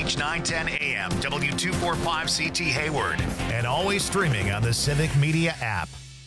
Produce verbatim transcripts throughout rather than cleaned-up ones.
News nine ten A M, W two forty-five C T Hayward, and always streaming on the Civic Media app.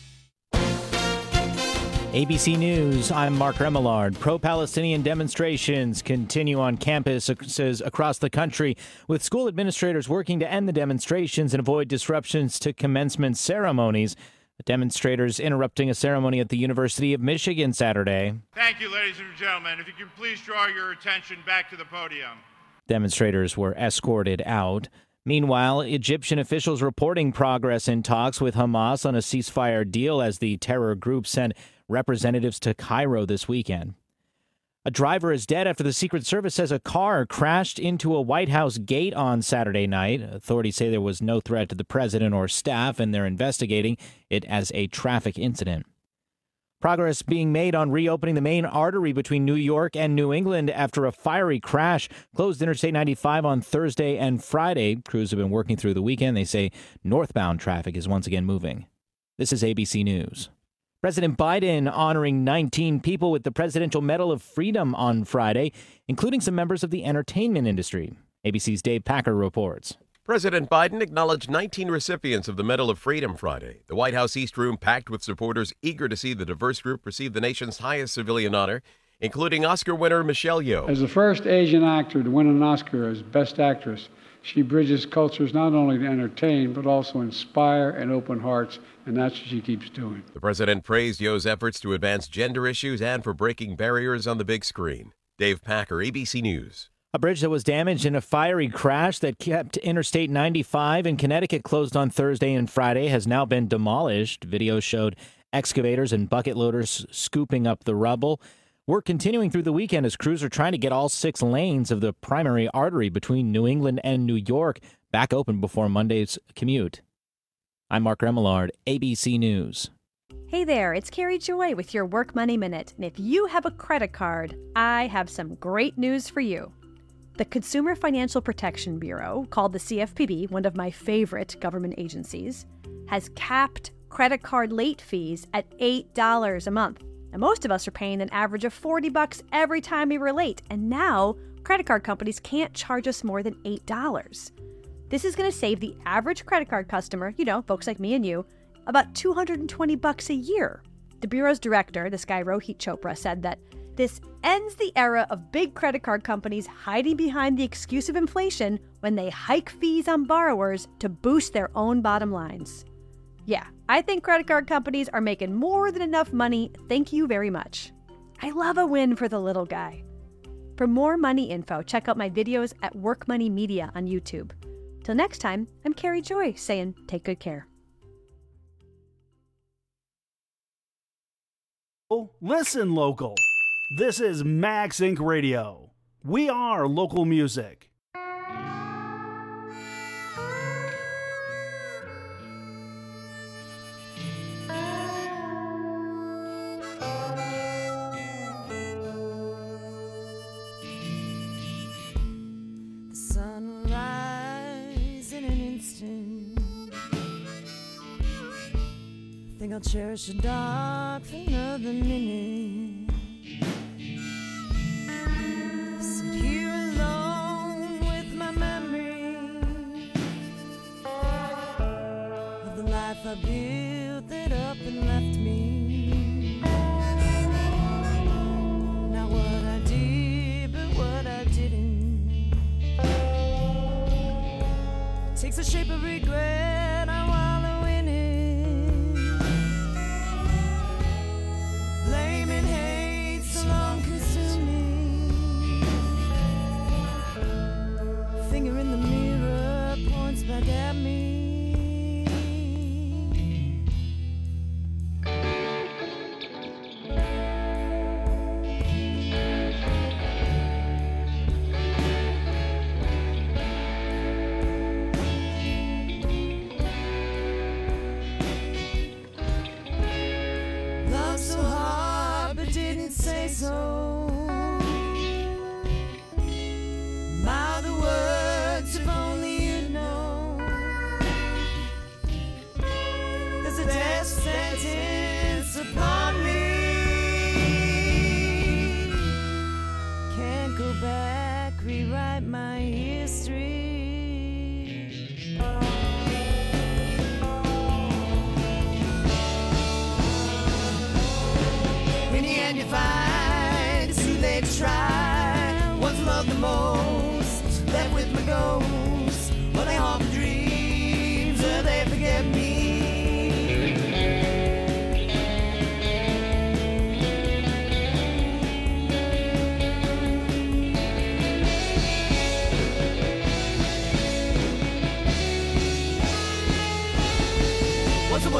A B C News, I'm Mark Remillard. Pro-Palestinian demonstrations continue on campuses across the country, with school administrators working to end the demonstrations and avoid disruptions to commencement ceremonies. The demonstrators interrupting a ceremony at the University of Michigan Saturday. Thank you, ladies and gentlemen. If you can please draw your attention back to the podium. Demonstrators were escorted out. Meanwhile, Egyptian officials reporting progress in talks with Hamas on a ceasefire deal as the terror group sent representatives to Cairo this weekend. A driver is dead after the Secret Service says a car crashed into a White House gate on Saturday night. Authorities say there was no threat to the president or staff, and they're investigating it as a traffic incident. Progress being made on reopening the main artery between New York and New England after a fiery crash closed Interstate ninety-five on Thursday and Friday. Crews have been working through the weekend. They say northbound traffic is once again moving. This is A B C News. President Biden honoring nineteen people with the Presidential Medal of Freedom on Friday, including some members of the entertainment industry. A B C's Dave Packer reports. President Biden acknowledged nineteen recipients of the Medal of Freedom Friday. The White House East Room packed with supporters eager to see the diverse group receive the nation's highest civilian honor, including Oscar winner Michelle Yeoh. As the first Asian actor to win an Oscar as Best Actress, she bridges cultures not only to entertain, but also inspire and open hearts, and that's what she keeps doing. The president praised Yeoh's efforts to advance gender issues and for breaking barriers on the big screen. Dave Packer, A B C News. A bridge that was damaged in a fiery crash that kept Interstate ninety-five in Connecticut closed on Thursday and Friday has now been demolished. Videos showed excavators and bucket loaders scooping up the rubble. Work continuing through the weekend as crews are trying to get all six lanes of the primary artery between New England and New York back open before Monday's commute. I'm Mark Remillard, A B C News. Hey there, it's Carrie Joy with your Work Money Minute. And if you have a credit card, I have some great news for you. The Consumer Financial Protection Bureau, called the C F P B, one of my favorite government agencies, has capped credit card late fees at eight dollars a month. And most of us are paying an average of forty bucks every time we were late. And now, credit card companies can't charge us more than eight dollars. This is going to save the average credit card customer, you know, folks like me and you, about two hundred twenty bucks a year. The Bureau's director, this guy Rohit Chopra, said that this ends the era of big credit card companies hiding behind the excuse of inflation when they hike fees on borrowers to boost their own bottom lines. Yeah, I think credit card companies are making more than enough money. Thank you very much. I love a win for the little guy. For more money info, check out my videos at Work Money Media on YouTube. Till next time, I'm Carrie Joy saying take good care. Listen, local. This is Max Incorporated. Radio. We are local music. The sun will rise in an instant. I think I'll cherish the dark for another minute. Sit here alone with my memory of the life I built that up and left me. Not what I did, but what I didn't. It takes the shape of regret, I wallow in it. Blame and hate so long consuming. Finger in the mirror points back at me. Love so hard but didn't say so. Mouth the words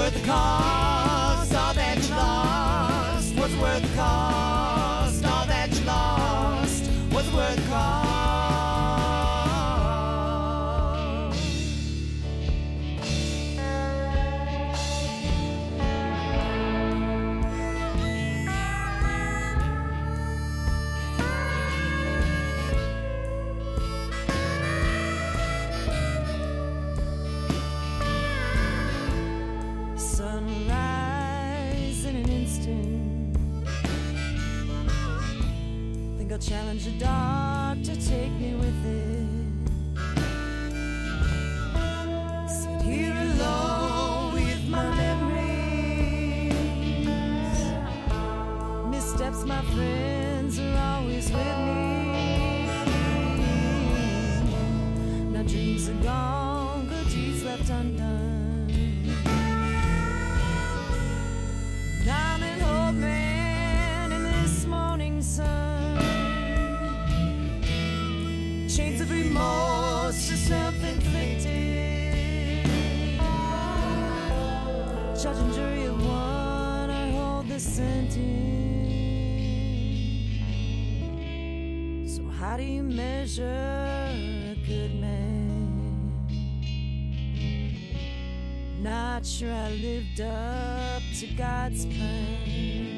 worth the cost? All that you lost. What's worth the cost? All that you lost. What's worth the cost? Sunrise in an instant. Think I'll challenge the dark to take me with it. Sit here alone with my memories. Missteps, my friends are always with me. Now dreams are gone, good deeds left undone. I'm an old man in this morning sun. Chains of remorse are self-inflicted. Judge and jury of one, I hold the sentence. So how do you measure a good man? Not sure I lived up to God's plan.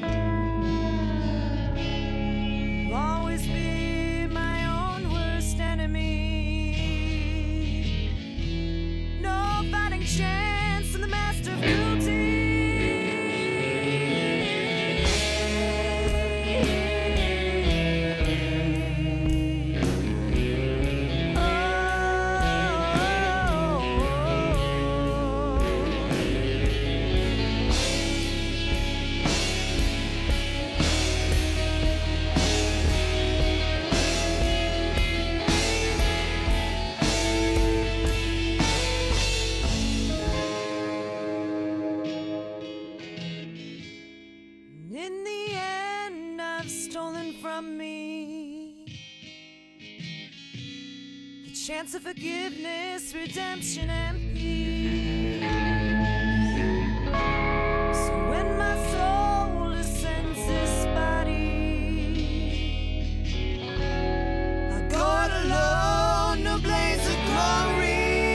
I'll always be my own worst enemy. No fighting chance in the master of cruelty. In the end, I've stolen from me the chance of forgiveness, redemption, and peace. So when my soul ascends this body, I go it alone, no blaze of glory.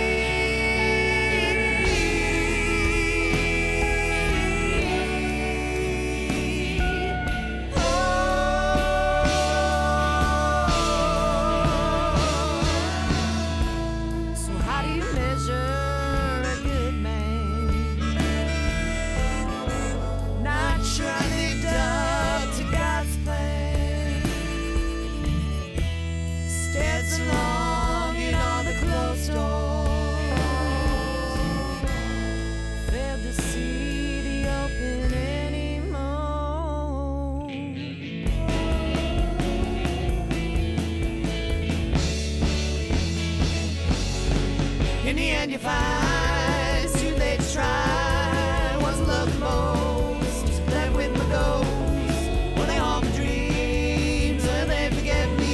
In the end you find it's too late to try. What's love the most? Left with my ghost. Will they haunt my dreams? Will they forget me?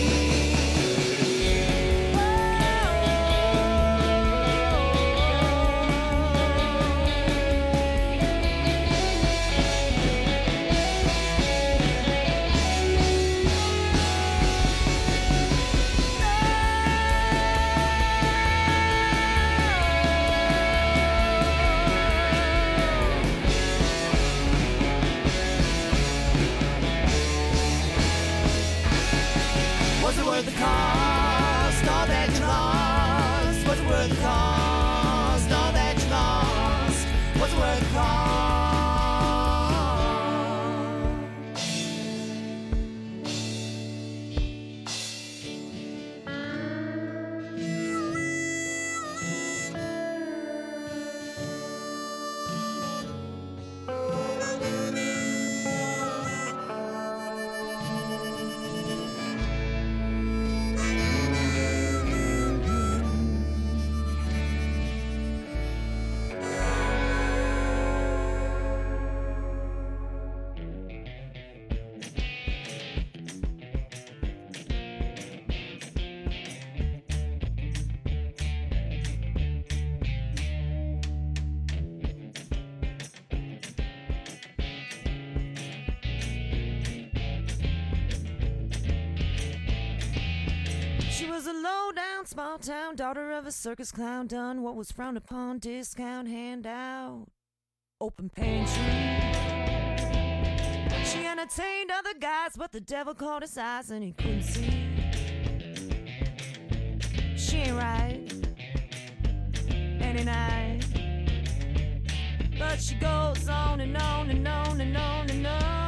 She was a low-down, small-town daughter of a circus clown, done what was frowned upon, discount handout, open pantry. She entertained other guys, but the devil caught his eyes and he couldn't see. She ain't right any night, but she goes on and on and on and on and on.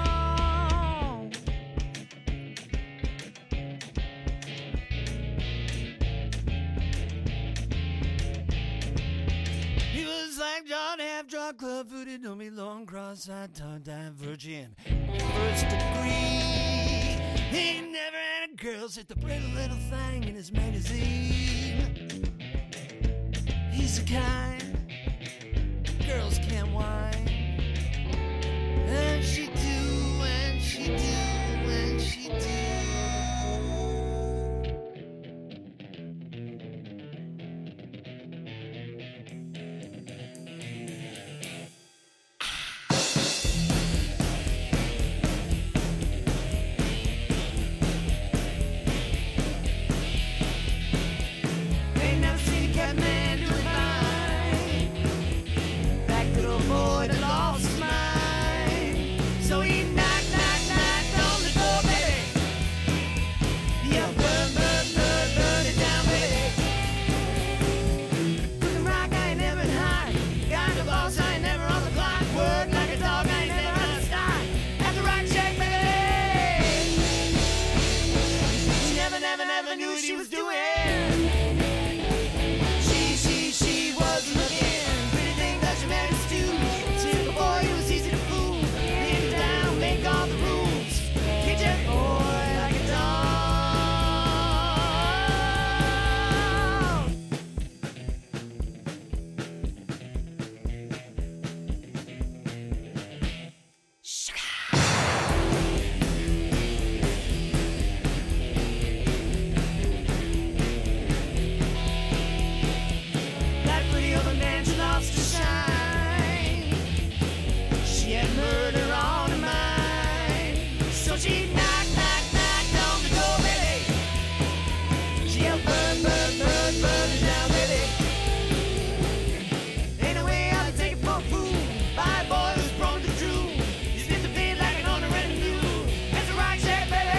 He was like John, half drunk, club footed, don't be long, cross-eyed, tongue-tied virgin, first degree. He never had a girl sit the pretty little thing in his magazine. He's the kind girls can't whine, and she do, and she do, and she do. Ain't never seen a cat man do it fine. Back to the boy that lost his mind. So he knocked, knocked, knocked on the door, baby. Yeah, burn, burn, burn, burn it down, baby. Cooking rock, I ain't never in high. Got the boss, I ain't never on the clock. Work like a dog, I ain't never on the stock. At the rock shack, baby. She never, never, never knew what she was doing. She, she, she was looking. Pretty thing that she married to. Typical boy who was easy to fool. Lay him down, make all the rules. Get that boy like a dog. That pretty old man, she lost her shine. She had murder on her mind. So she knocked, knocked, knocked on the door, baby. She yelled, burn, burn, burn, burn it down, baby. Ain't no way I can take it for a fool. By a boy who's prone to drool. He's in the bed like an on the red and blue. It's a rock shack, baby.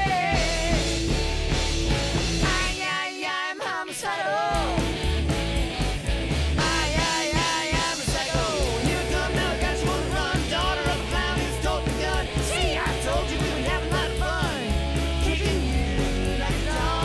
Ay, ay, ay, I'm homicidal. Ay, ay, ay, I'm a psycho. Here I come now, got you on the run. Daughter of a clown who's told the gun. See, I told you we would have a lot of fun. Kicking you like a dog.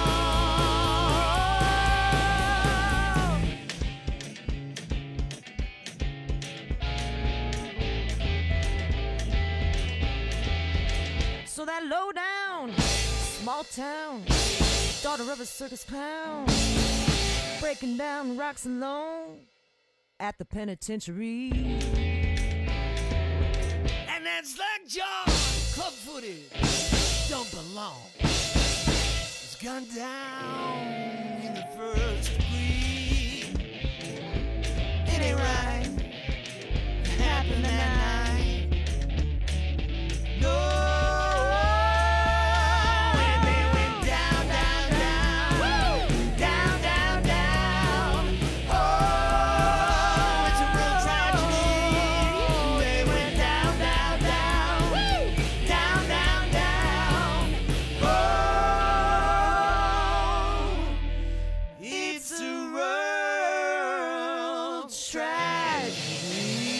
So that low down, small town, daughter of a circus clown, breaking down rocks alone at the penitentiary. And that's like John, club-footed, don't belong. Was gunned down in the first degree. It ain't right. It happened that night. No. And they went down, down, down. Down, down, down. Oh, it's a real tragedy. They went down, down, down. Down, down, down. Oh, it's a real tragedy.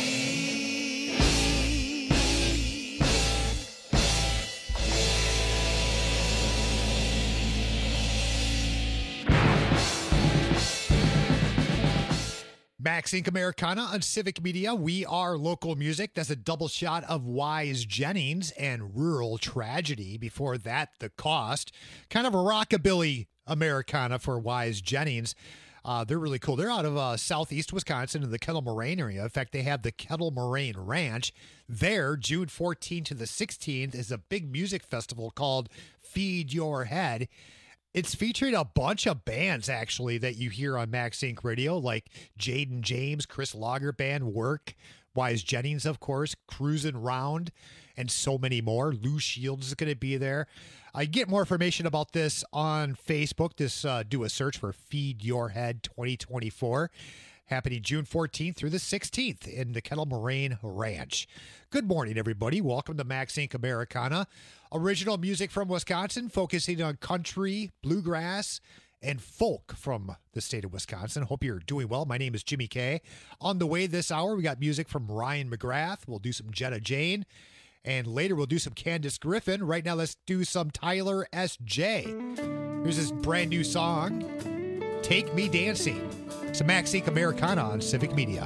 Max Inc Americana on Civic Media. We are local music. That's a double shot of Wise Jennings and Rural Tragedy. Before that, The Cost. Kind of a rockabilly Americana for Wise Jennings. Uh, they're really cool. They're out of uh, southeast Wisconsin in the Kettle Moraine area. In fact, they have the Kettle Moraine Ranch. There, June fourteenth to the sixteenth, is a big music festival called Feed Your Head. It's featuring a bunch of bands, actually, that you hear on Max Inc Radio, like Jaden James, Chris Lager Band, Work, Wise Jennings, of course, Cruisin' Round. and so many more. Lou Shields is going to be there. I get more information about this on Facebook. Just uh, do a search for Feed Your Head twenty twenty-four. Happening June fourteenth through the sixteenth in the Kettle Moraine Ranch. Good morning, everybody. Welcome to Max Incorporated. Americana. Original music from Wisconsin, focusing on country, bluegrass, and folk from the state of Wisconsin. Hope you're doing well. My name is Jimmy K. On the way this hour, we got music from Ryan McGrath. We'll do some Jetta Jane. And later, we'll do some Candace Griffin. Right now, let's do some Tyler S J. Here's this brand new song, Take Me Dancing. It's a Max Incorporated. Americana on Civic Media.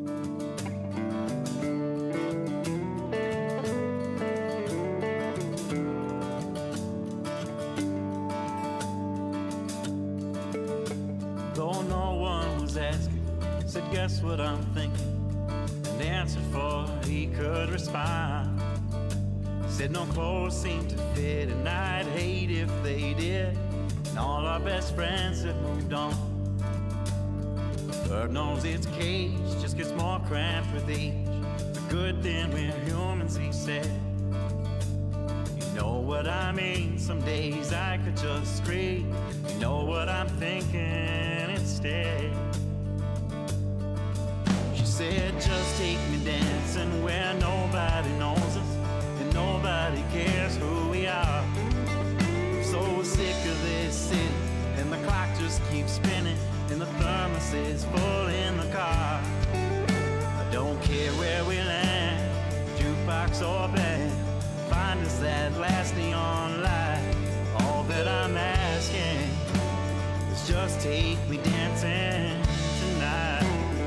Though no one was asking, said, guess what I'm thinking? And answered for he could respond. Said no clothes seemed to fit, and I'd hate if they did. And all our best friends had moved on. Bird knows its cage just gets more cramped with age. The good thing we're humans, he said. You know what I mean? Some days I could just scream. You know what I'm thinking instead. She said, just take me dancing where nobody knows us and nobody cares who we are. I'm so sick of this city, and the clock just keeps spinning, and the thermos is full in the car. I don't care where we land, jukebox or band, find us that last neon light. All that I'm asking is just take me dancing tonight.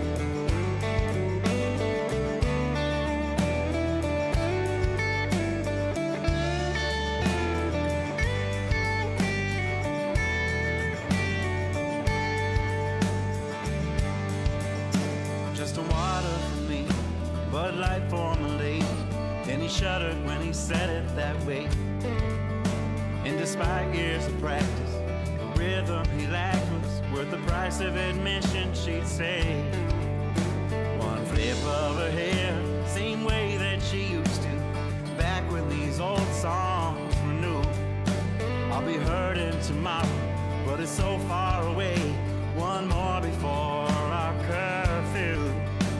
Bud Light for my lady, and he shuddered when he said it that way. And despite years of practice, the rhythm he lacked was worth the price of admission, she'd say. One flip of her hair, same way that she used to, back when these old songs were new. I'll be hurting tomorrow, but it's so far away. One more before our curfew.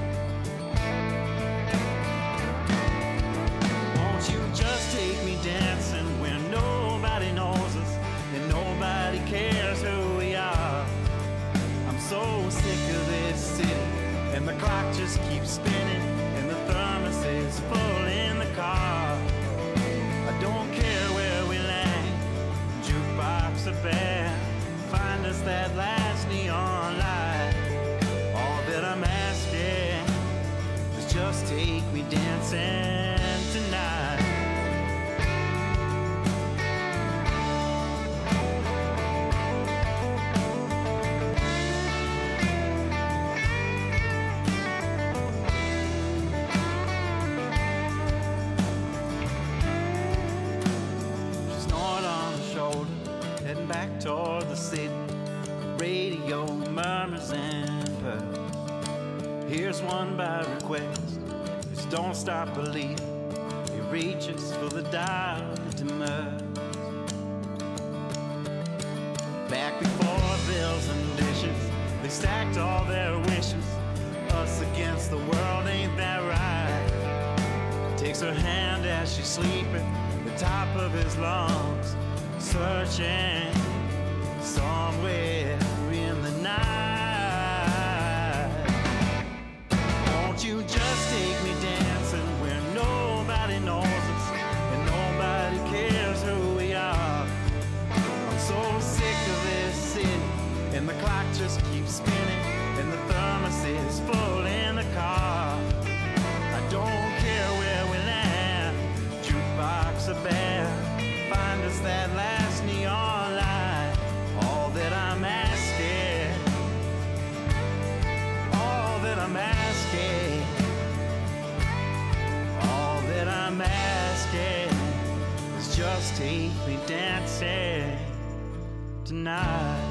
Just take me dancing where nobody knows us and nobody cares who we are. I'm so sick of this city, and the clock just keeps spinning, and the thermos is full in the car. I don't care where we land, jukebox or band, find us that last neon light. All that I'm asking is just take me dancing tonight. Back toward the city, radio murmurs and purrs. Here's one by request, just don't stop believing. He reaches for the dial that demurs. Back before bills and dishes, they stacked all their wishes. Us against the world, ain't that right? Takes her hand as she's sleeping, the top of his lungs, searching somewhere in the night. Won't you just take me dancing where nobody knows us and nobody cares who we are? I'm so sick of this city, and the clock just keeps spinning, and the thermos is full in the car. I don't care where we land, jukebox or band, find us that last neon light. All that I'm asking, all that I'm asking, all that I'm asking is just take me dancing tonight.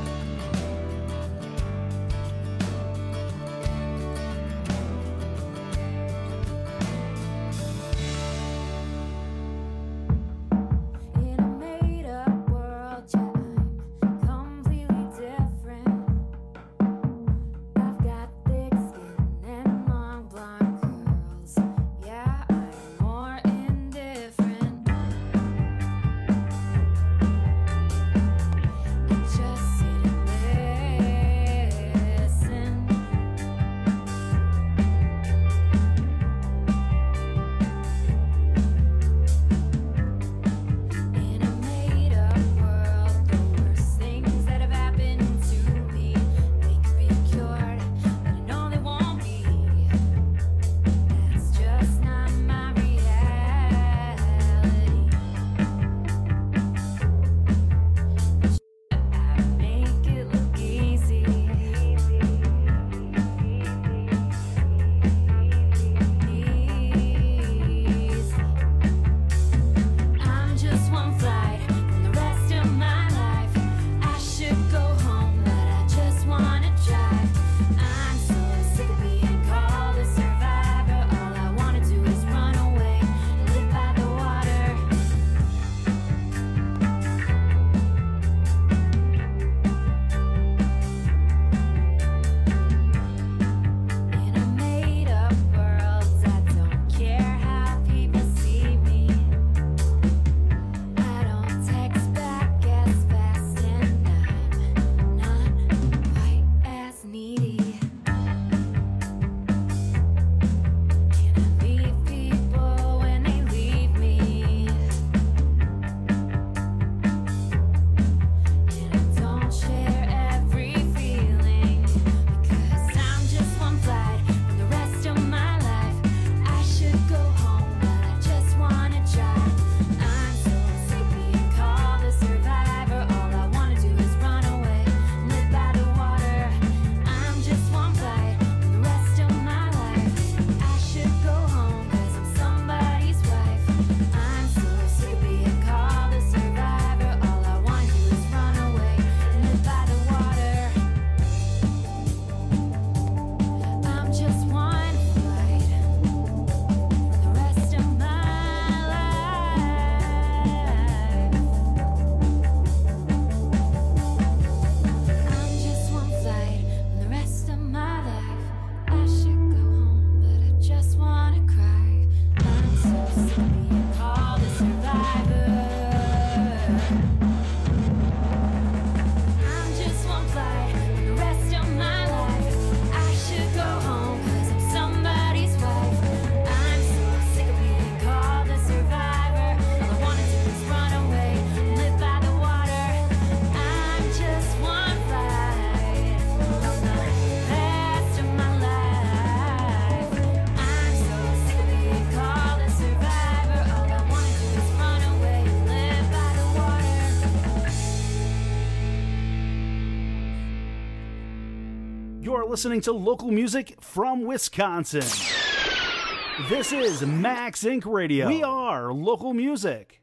You're listening to local music from Wisconsin. This is Max Incorporated. Radio. We are local music.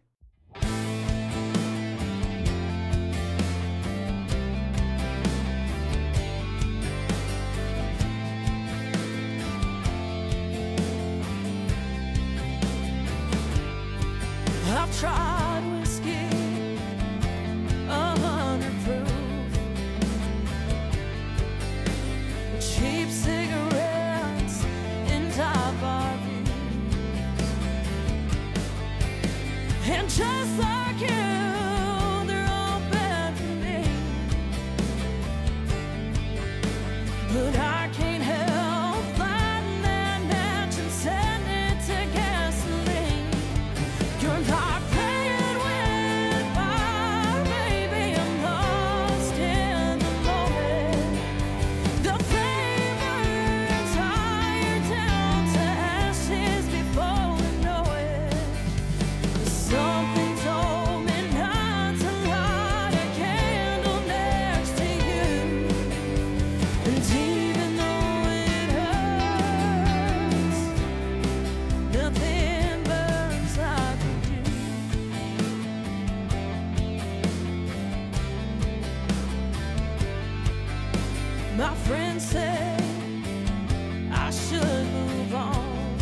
I've tried whiskey, a hundred proof, cheap cigarettes in top bar views, and just like you, they're all bad for me. But I can't help lighting that match and setting it to gasoline. You're not my friends say I should move on.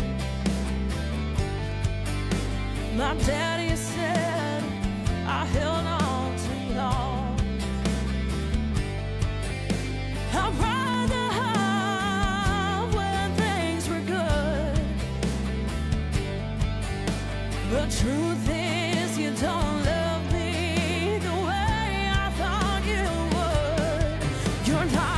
My daddy said I held on too long. I'd rather have when things were good. The truth is you don't love me the way I thought you would. You're not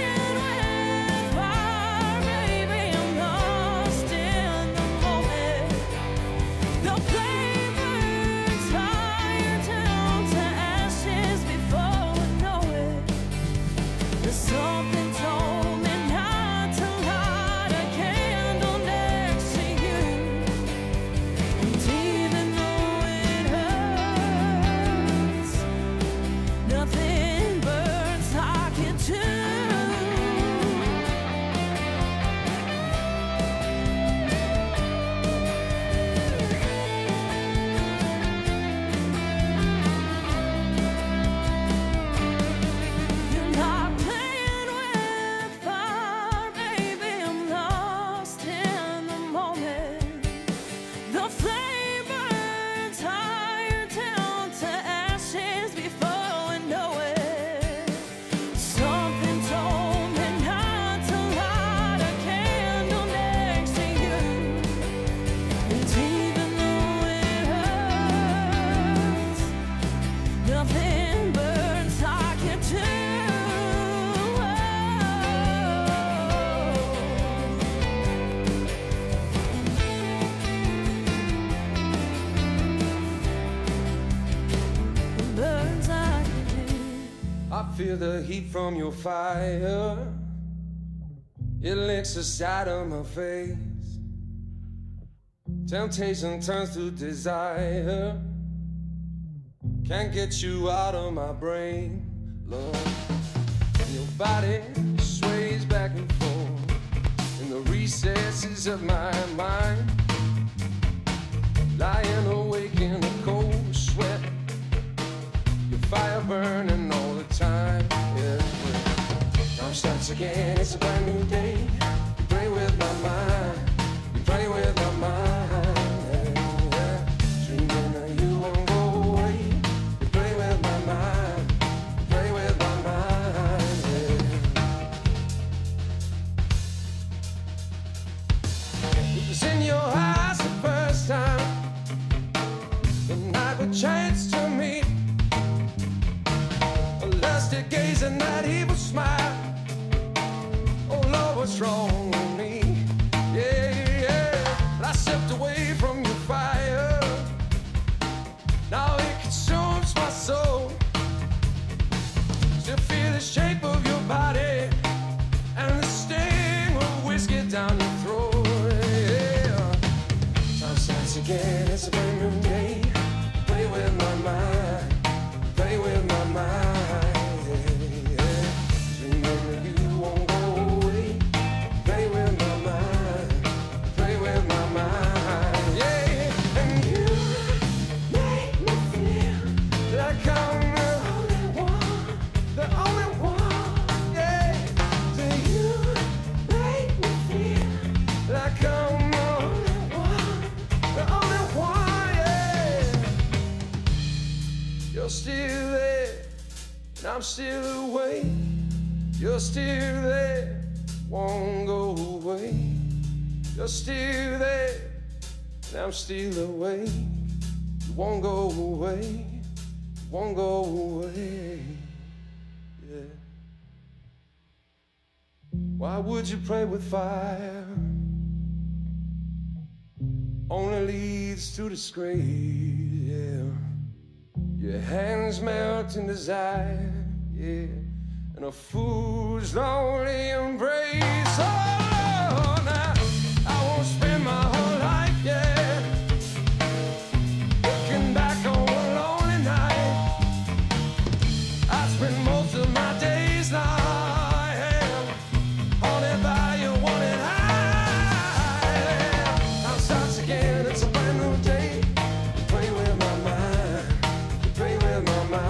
something told me not to light a candle next to you. And even though it hurts, nothing burns like it too. You're not playing with fire, baby. I'm lost in the moment. The flame burns higher down to ashes before we know it. Something told me not to light a candle next to you. And even though it hurts, nothing burns like it too. Burns like it do. I feel the heat from your fire. It licks the side of my face. Temptation turns to desire. Can't get you out of my brain, Lord. And your body sways back and forth in the recesses of my mind. Lying awake in a cold sweat. Your fire burning all the time. Yeah, now it starts again, it's a brand new day. You play with my mind, you play with my mind. Yeah, yeah. Dreaming that you won't go away. You play with my mind, you play with my mind. Yeah. It was in your eyes the first time, the night we chanced to meet. A lusty gaze and that evil smile. Oh Lord, what's wrong with me? Yeah. still awake. You're still there, won't go away. You're still there, and I'm still awake. You won't go away, won't go away. Yeah. Why would you play with fire? Only leads to disgrace, yeah. Your hands melt in desire, yeah. And a fool's lonely embrace. Oh, now I won't spend my whole life, yeah, looking back on a lonely night. I spend most of my days now, yeah, haunted by your wanted high. Now starts again, it's a brand new day. You play with my mind, you play with my mind.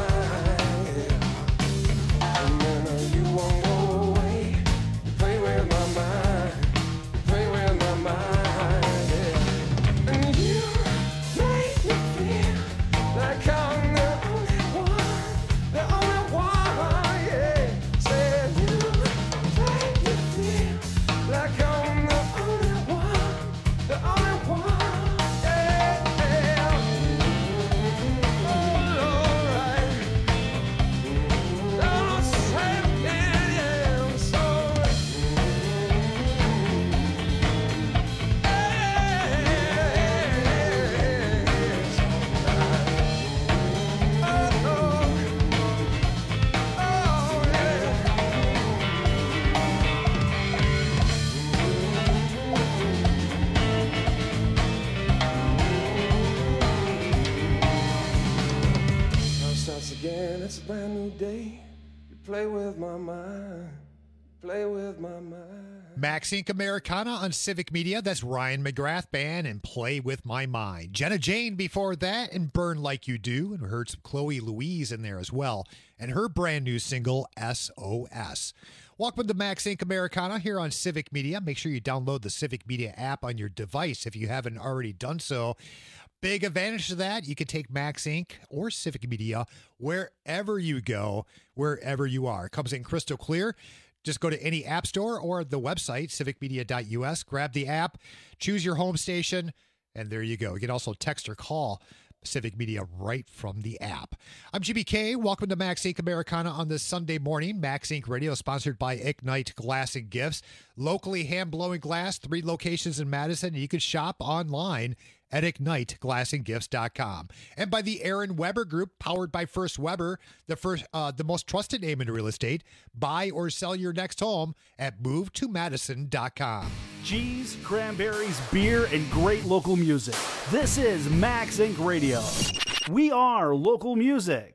Again, it's a brand new day. You play with my mind. Play with my mind. Max Inc Americana on Civic Media. That's Ryan McGrath Band and Play With My Mind. Jenna Jane before that and Burn Like You Do. And we heard some Chloe Louise in there as well. And her brand new single, S O S. Welcome to Max Inc Americana here on Civic Media. Make sure you download the Civic Media app on your device if you haven't already done so. Big advantage to that, you can take Max Inc or Civic Media wherever you go, wherever you are. It comes in crystal clear. Just go to any app store or the website, civic media dot U S, grab the app, choose your home station, and there you go. You can also text or call Civic Media right from the app. I'm G B K. Welcome to Max Inc Americana on this Sunday morning. Max Inc Radio sponsored by Ignite Glass and Gifts. Locally hand-blowing glass, three locations in Madison, and you can shop online at ignite glass and gifts dot com. And by the Aaron Weber Group, powered by First Weber, the first, uh, the most trusted name in real estate. Buy or sell your next home at move to madison dot com. Cheese, cranberries, beer, and great local music. This is Max Inc Radio. We are local music.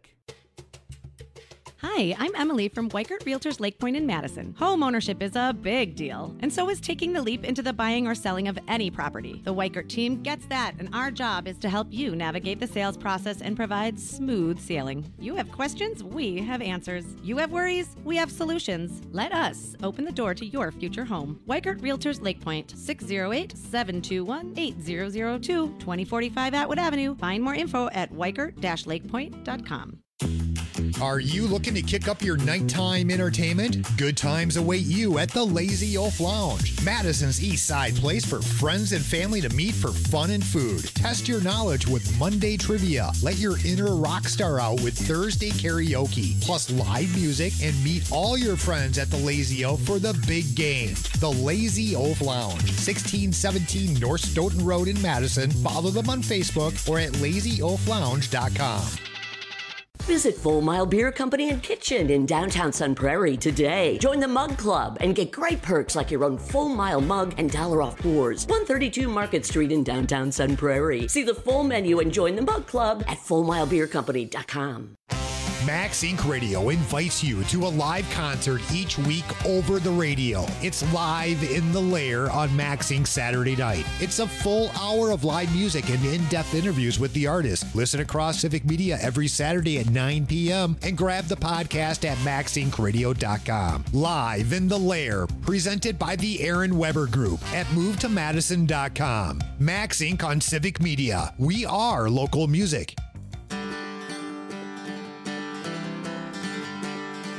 Hi, I'm Emily from Weikert Realtors Lake Point in Madison. Home ownership is a big deal, and so is taking the leap into the buying or selling of any property. The Weikert team gets that, and our job is to help you navigate the sales process and provide smooth sailing. You have questions, we have answers. You have worries, we have solutions. Let us open the door to your future home. Weikert Realtors Lake Point, six oh eight, seven two one, eight zero zero two, twenty forty-five Atwood Avenue. Find more info at weikert dash lake point dot com. Are you looking to kick up your nighttime entertainment? Good times await you at the Lazy Oaf Lounge, Madison's East Side place for friends and family to meet for fun and food. Test your knowledge with Monday trivia. Let your inner rock star out with Thursday karaoke, plus live music, and meet all your friends at the Lazy Oaf for the big game. The Lazy Oaf Lounge, sixteen seventeen North Stoughton Road in Madison. Follow them on Facebook or at lazy oaf lounge dot com. Visit Full Mile Beer Company and Kitchen in downtown Sun Prairie today. Join the Mug Club and get great perks like your own Full Mile mug and dollar off pours. one thirty-two Market Street in downtown Sun Prairie. See the full menu and join the Mug Club at full mile beer company dot com. Max Inc Radio invites you to a live concert each week over the radio. It's Live in the Lair on Max Inc Saturday night. It's a full hour of live music and in-depth interviews with the artist. Listen across Civic Media every Saturday at nine p.m. and grab the podcast at max inc radio dot com. Live in the Lair, presented by the Aaron Weber Group at move to madison dot com. Max Inc on Civic Media. We are local music.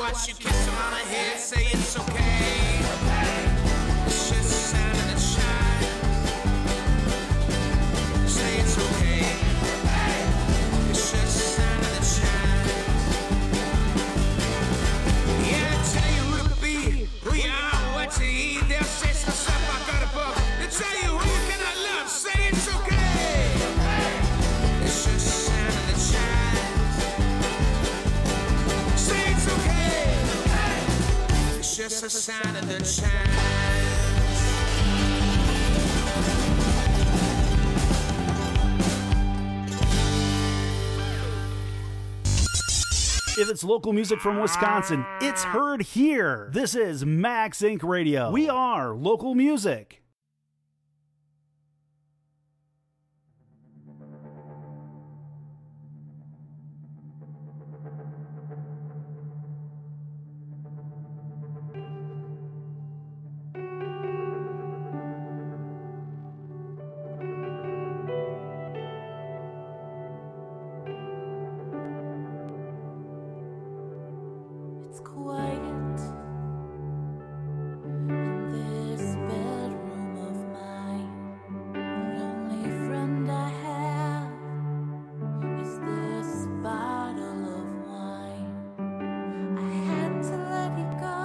watch you kiss him on the head, say it's okay. It's just a sign of the shine. Say it's okay. It's just a sign of the shine. Yeah, I tell you who to be, who you are, what to eat. They'll say some stuff I got above. They tell you who you cannot love. Say it's okay. It's just a sign of the shine. Say it's okay. It's just a sign of the shine. If it's local music from Wisconsin, it's heard here. This is Max Inc Radio. We are local music. It's quiet in this bedroom of mine. The only friend I have is this bottle of wine. I had to let you go,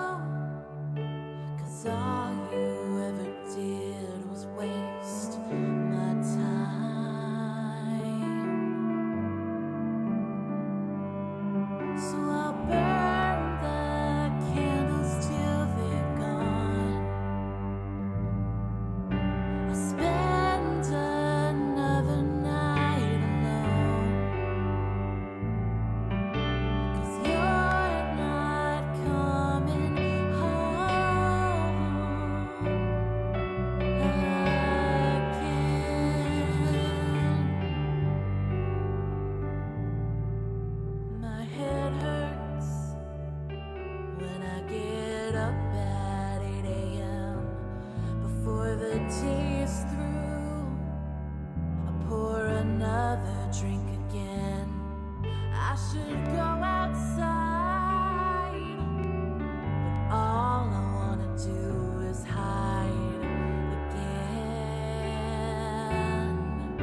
'cause all you ever did was waste my time. So I'll burn the candles till they're gone. I'll spend another night alone, 'cause you're not coming home again. My head hurts when I get up at eight a.m. Before the tea is through, I pour another drink again. I should go outside, but all I wanna do is hide again.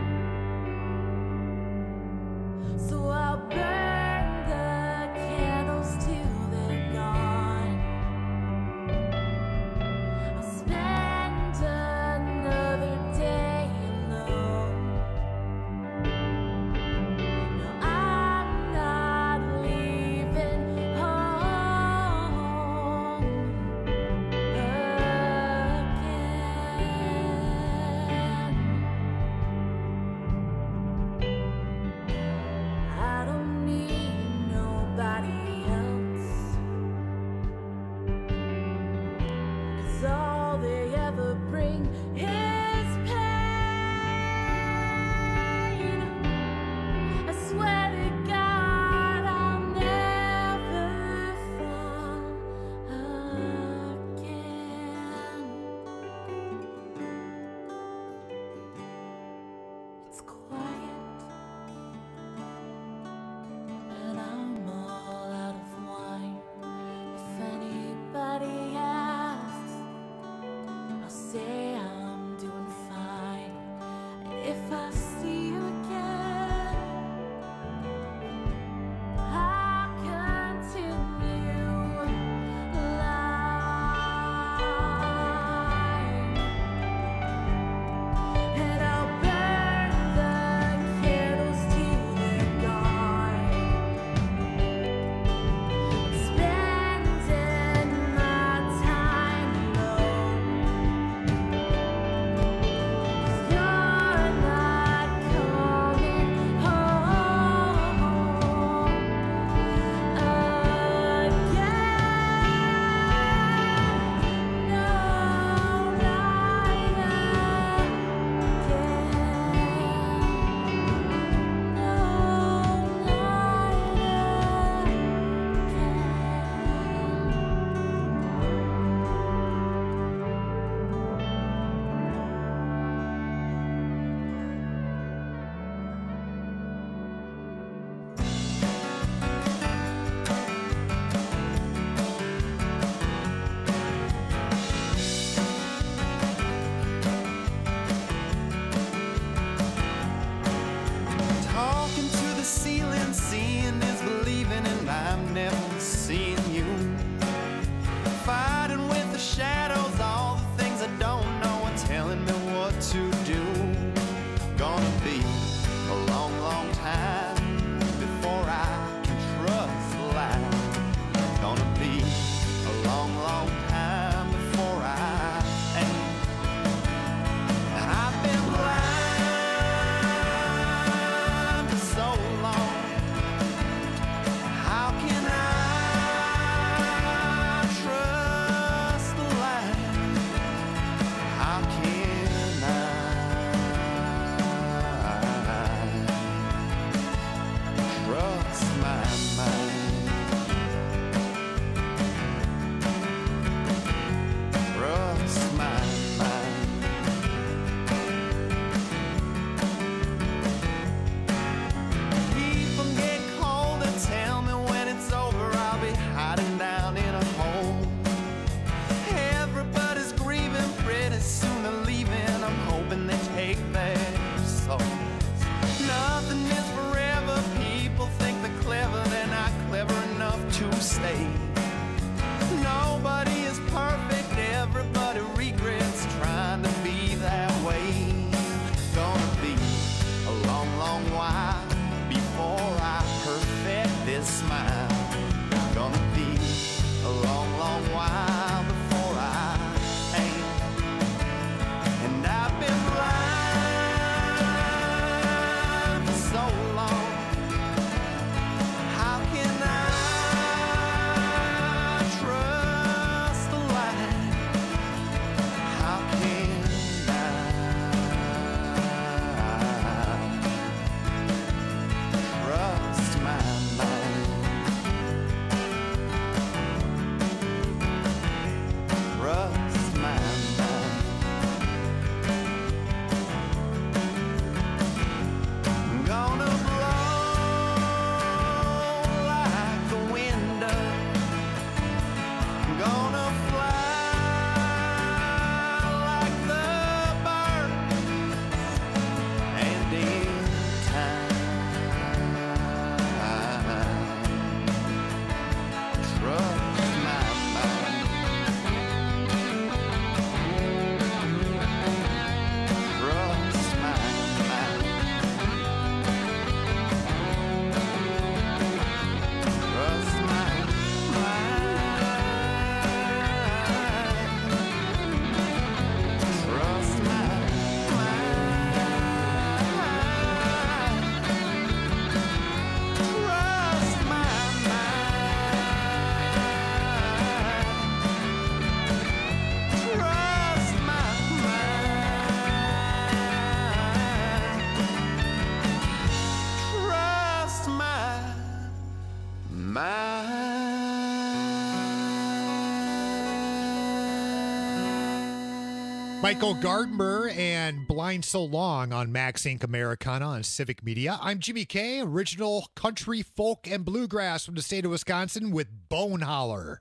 So I'll burn the candles till they're gone. I'll spend another day to do. Gonna be a long, long time before I can trust the light. Gonna be a long, long time before I ain't. I've been blind for so long. How can I trust the light? How can I trust my mind? Trust my mind. People get cold and tell me when it's over I'll be hiding down in a hole. Everybody's grieving, pretty soon they're leaving. I'm hoping they take their souls. Nothing is forever. People think they're clever, they're not clever enough to stay. Nobody is perfect, everybody regrets trying to be that way. Gonna be a long, long while before I perfect this smile. Gonna be a long, long while before I ain't. And I've been blind for so long. How can I trust the light? How can I trust my mind? Trust my mind. I'm gonna blow like the wind up. I'm gonna fly like the bird. And in time, trust my mind. Trust my mind. Trust my mind. Trust my Trust my mind. Trust my mind. Trust my mind. Michael Gardner and Blind So Long on Max Inc Americana on Civic Media. I'm Jimmy K, original country, folk, and bluegrass from the state of Wisconsin with Bone Holler.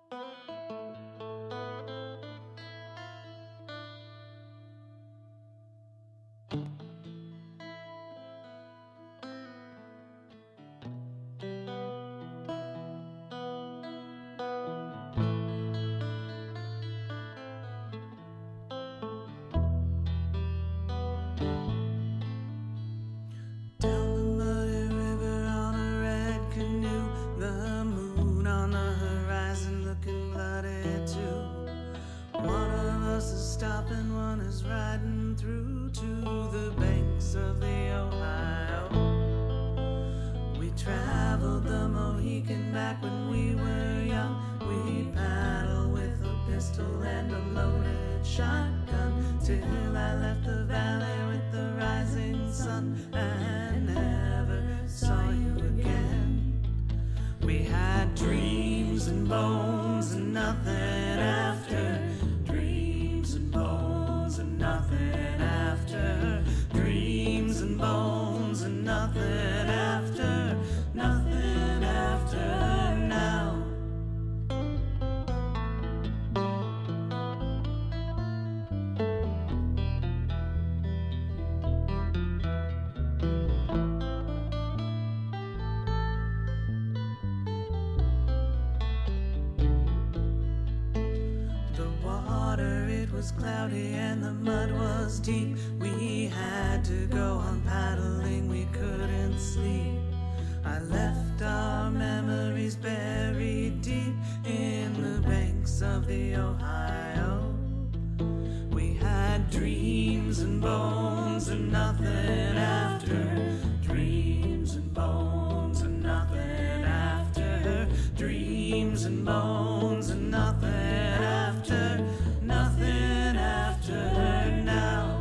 Down the muddy river on a red canoe, the moon on the horizon looking bloody too. One of us is stopping, one is riding through to the banks of the Ohio. We traveled the Mohican back when we were young. We paddled with a pistol and a loaded shotgun till I left the valley with the rising sun and never saw you again. We had dreams and bones and nothing after. Dreams and bones and nothing after. Dreams and bones and nothing after. Nothing after now. was cloudy and the mud was was deep. We had to go on paddling, we couldn't sleep. I left our memories buried deep in the banks of the Ohio. We had dreams and bones and nothing after. Dreams and bones and nothing after. Dreams and bones and nothing after. Nothing after now.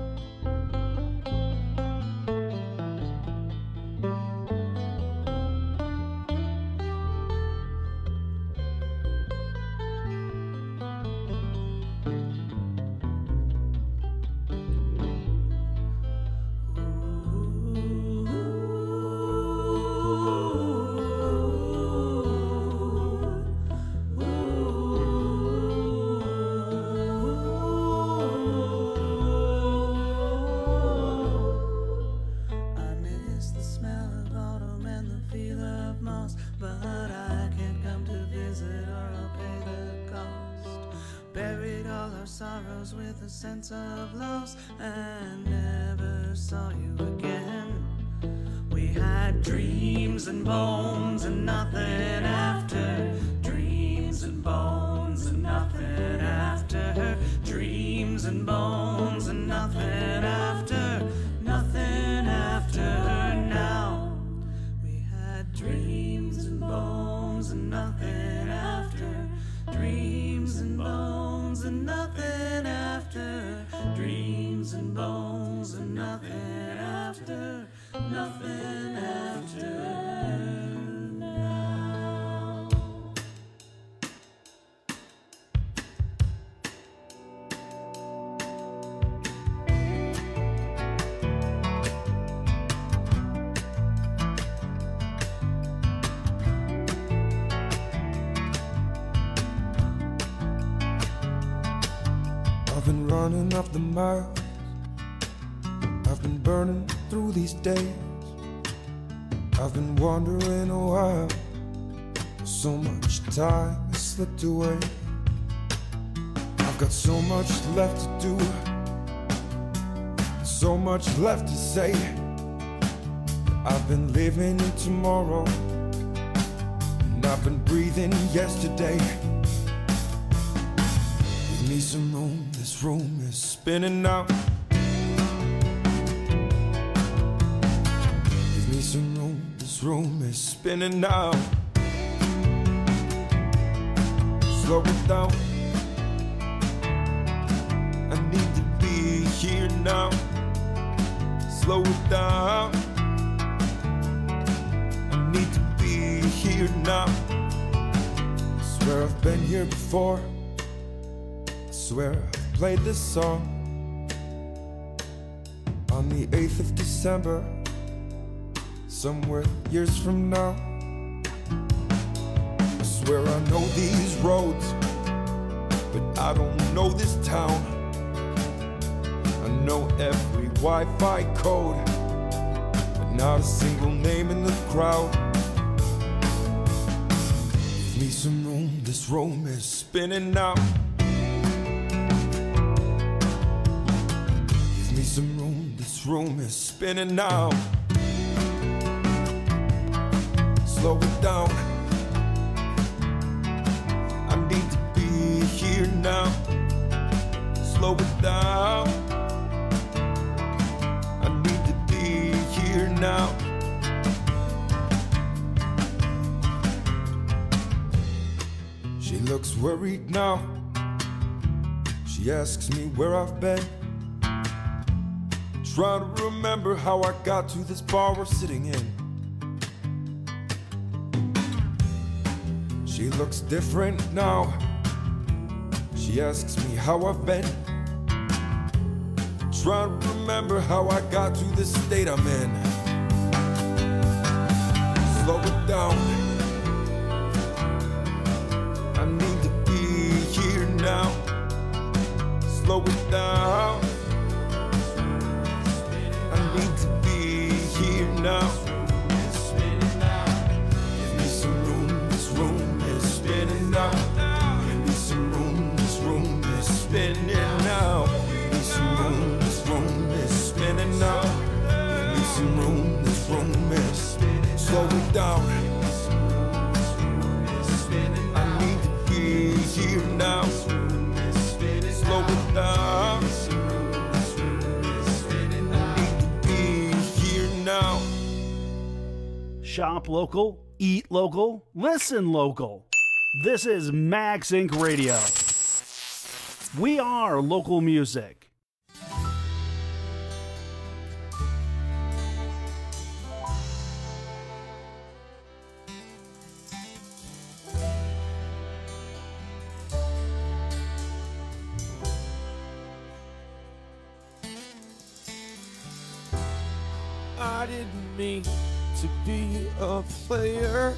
With a sense of loss and never saw you again. We had dreams and bones and nothing after. Dreams and bones and nothing after. Dreams and bones and nothing after. Nothing after now. We had dreams and bones and nothing after. Dreams and bones and nothing after. Dreams and bones and nothing after. Nothing after now. I've been running up the miles, I've been burning through these days. I've been wondering a while, so much time has slipped away. I've got so much left to do, so much left to say. I've been living in tomorrow, and I've been breathing yesterday. Give me some room, this room is spinning now. Give me some room, this room is spinning now. Slow it down, I need to be here now. Slow it down, I need to be here now. I swear I've been here before, I swear I've played this song on the eighth of December, somewhere years from now. I swear I know these roads, but I don't know this town. I know every Wi-Fi code, but not a single name in the crowd. Give me some room, this room is spinning now. Give me some room, this room is spinning now. Slow it down, I need to be here now. Slow it down, I need to be here now. She looks worried now, she asks me where I've been. Trying to remember how I got to this bar we're sitting in. She looks different now, she asks me how I've been. Trying to remember how I got to this state I'm in. Slow it down, I need to be here now. Slow it down, I need to be here now. Give me some room, this room is spinning now. Give me some room, this room is spinning now. Give me some room, this now. Need some room, this romance. Slow it down. I need to be here now. Slow it down. I need to be here now. Shop local, eat local, listen local. This is Max Incorporated. Radio. We are local music. I didn't mean to be a player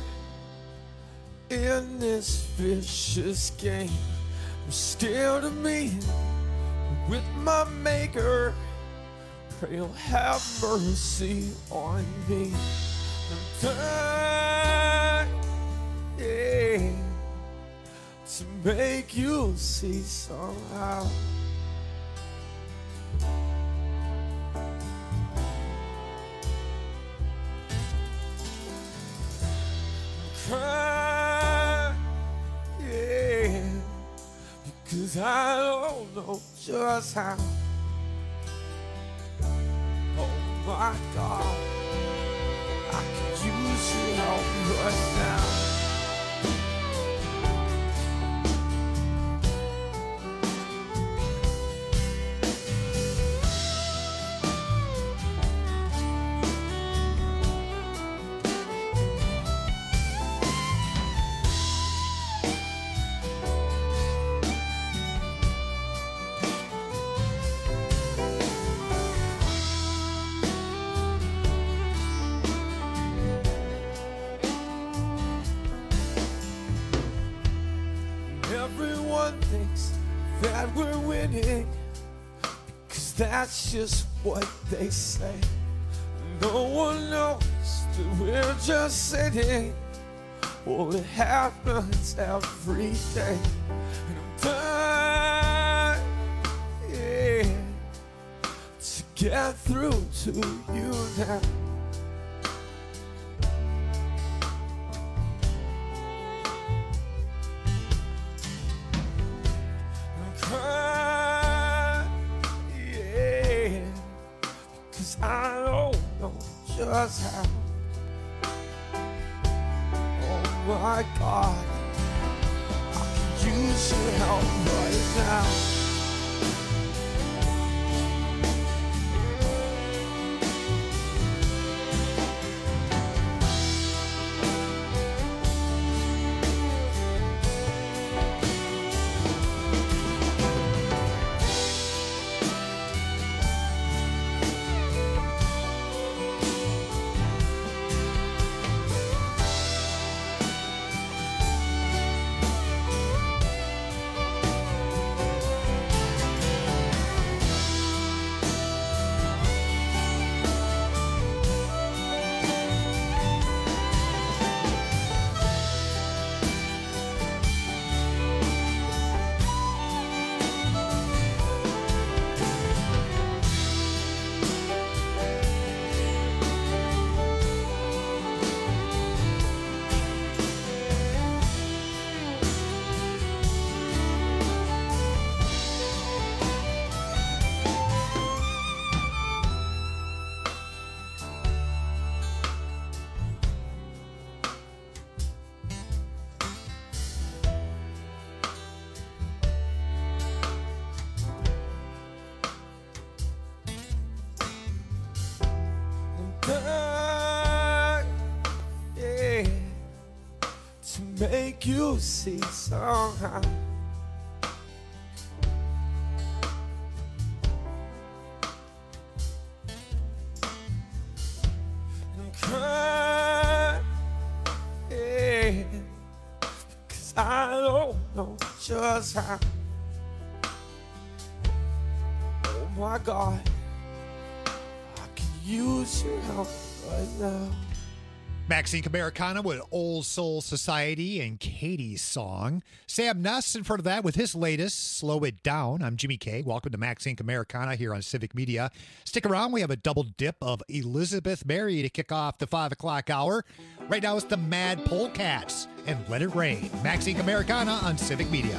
in this vicious game. I'm scared of me with my maker. Pray you'll have mercy on me. I'm dying to make you see somehow. Crying, because I don't know just how. Oh my God, I could use your help right now. Everyone thinks that we're winning, because that's just what they say. No one knows that we're just sitting. Well, it happens every day. And I'm dying to get through to you now. I don't know just how. Oh my God, I can use your help right now. Yeah, to make you see somehow. I'm crying, yeah, because I don't know just how. Oh my God, I can use your help right now. Maxine Americana with Old Soul Society and Katie's song. Sam Nuss in front of that with his latest, Slow It Down. I'm Jimmy K. Welcome to Maxine Americana here on Civic Media. Stick around. We have a double dip of Elizabeth Berry to kick off the five o'clock hour. Right now it's the Mad Polecats and Let It Rain. Maxine Americana on Civic Media.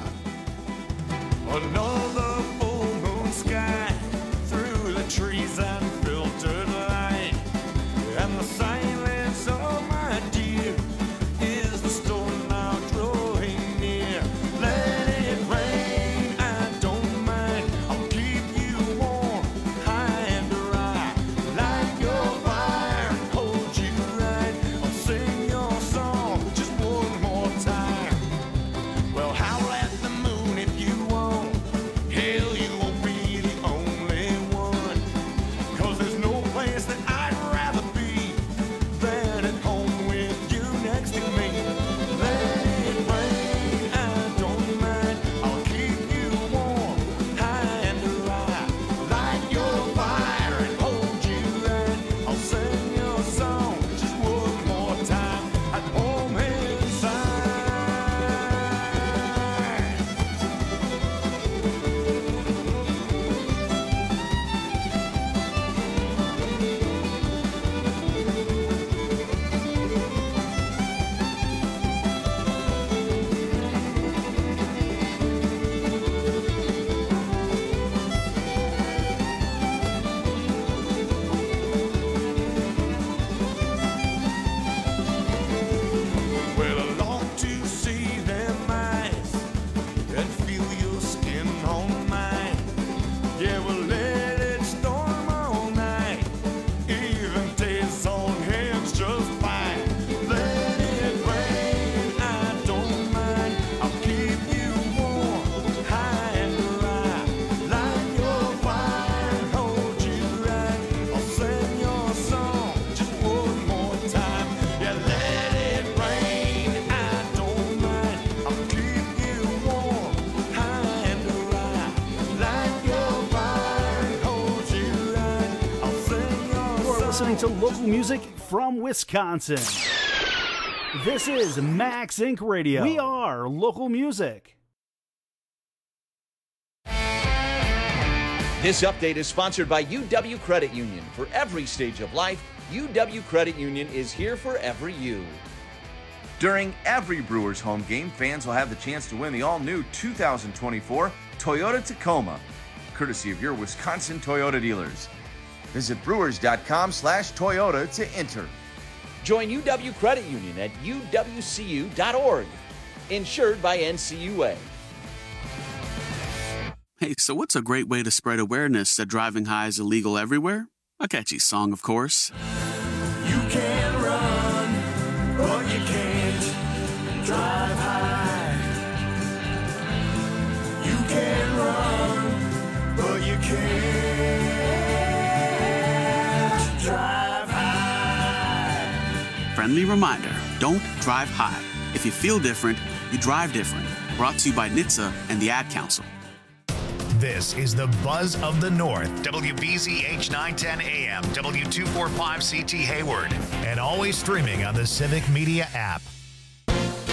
Another full moon sky through the trees and filtered light, and the silence of my dear is the storm now drawing near. Let it rain, I don't mind. I'll keep you warm, high and dry. Light your fire, hold you right. I'll sing your song just one more time. Well, howl at the moon if you want. Hell, you won't be the only one. 'Cause there's no place that I'd rather be than at home with you next to me. Let it rain, I don't mind. I'll keep you warm, high and dry. Light your fire and hold you right. I'll sing your song just one more time at home inside. Well, I long to see them eyes and feel your skin on mine. Yeah, we'll let it storm all night. Even days on hands just fine. Let it rain, I don't mind. I'll keep you warm, high and dry. Light your fire and hold you right. I'll sing your song just one more time. Yeah, let it rain, I don't mind. I'll keep you warm, high and dry. Light your fire and hold you right. I'll sing your You're song. listening to local music from Wisconsin. This is Max Incorporated. Radio. We are local music. This update is sponsored by U W Credit Union. For every stage of life, U W Credit Union is here for every you. During every Brewers home game, fans will have the chance to win the all-new two thousand twenty-four Toyota Tacoma, courtesy of your Wisconsin Toyota dealers. Visit brewers.com slash Toyota to enter. Join U W Credit Union at U W C U dot org. Insured by N C U A. Hey, so what's a great way to spread awareness that driving high is illegal everywhere? A catchy song, of course. You can run, but you can't drive high. You can run, but you can't drive high. Friendly reminder, don't drive high. If you feel different, you drive different. Brought to you by N H T S A and the Ad Council. This is the Buzz of the North. W B Z H nine ten A M, W two forty-five C T Hayward, and always streaming on the Civic Media app.